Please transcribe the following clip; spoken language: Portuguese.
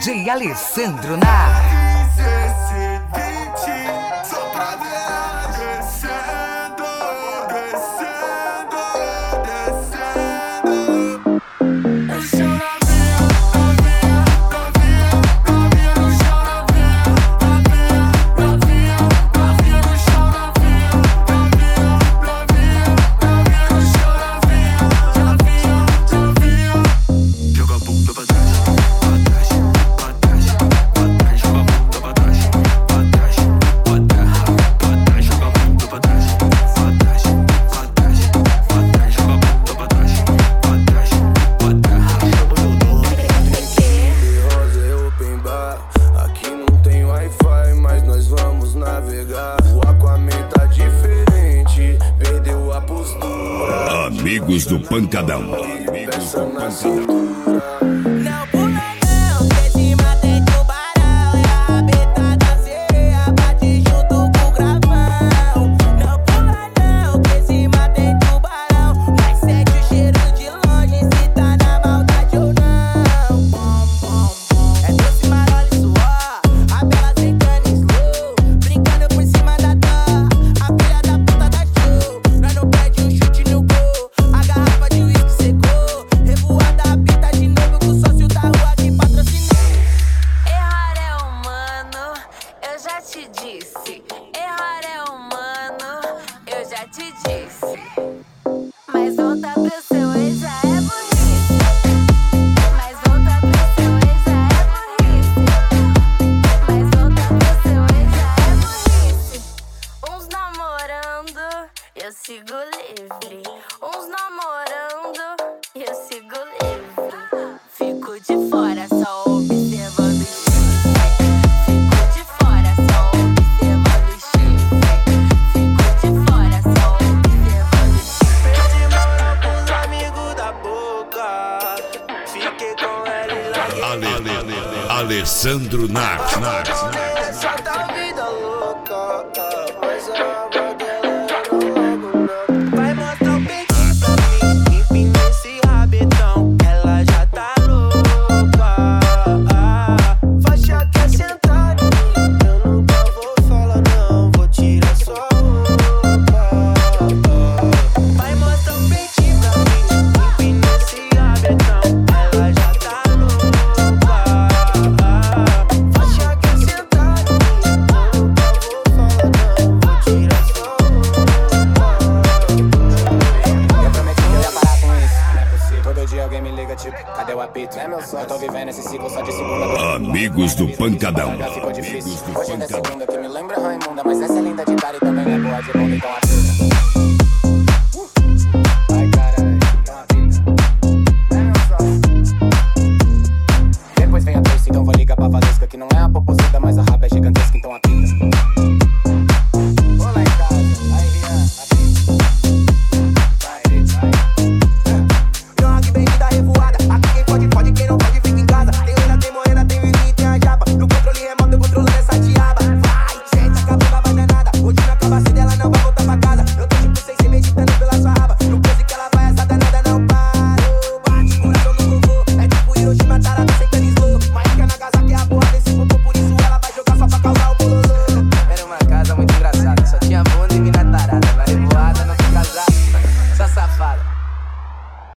DJ Alessandro Nar. Amigos do Pancadão. Amigos do Pancadão. Eu sigo livre, uns namorando, eu sigo livre. Fico de fora só observando o chifre. Fico de fora só observando o chifre. Fico de fora só observando o chifre. Perdi moral pros amigos da boca. Fiquei com ela e larguei. Alessandro Nar. Essa da vida louca, mas a eu tô vivendo esse ciclo só de segunda. Amigos do Pancadão. Ficou difícil. Hoje é segunda que me lembra Raimunda, mas essa é linda de cara e também é boa de bunda, então